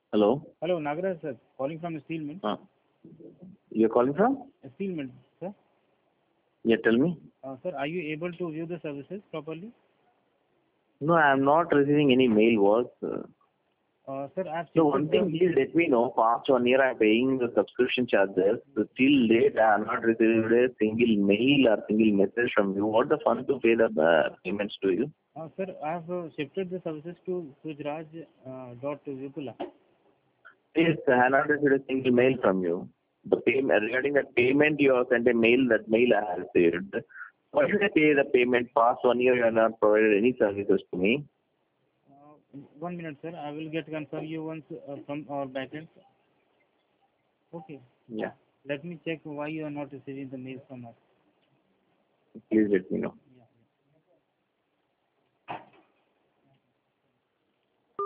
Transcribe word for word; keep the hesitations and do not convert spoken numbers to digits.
Hello. Hello, Nagaraj sir, calling from Steel Mill. Uh, you're calling from? Steel Mill, sir. Yeah, tell me. Uh, sir, are you able to view the services properly? No, I'm not receiving any mail work. Uh, Uh, sir, I have so shifted one thing, the. please let me know. Past one year, I'm paying the subscription charges. So till date, I have not received a single mail or single message from you. What the fun to pay the uh, payments to you? Uh, sir, I have uh, shifted the services to Sujraj uh, dot Vipula. Yes, I have not received a single mail from you. The payment regarding the payment, you have sent a mail. That mail I have received. Why should I pay the payment? Past one year, you have not provided any services to me. Uh, one minute, sir. I will get confirm you once uh, from our backend. Okay. Yeah, Let me check why you are not receiving the mail from us. please let me know.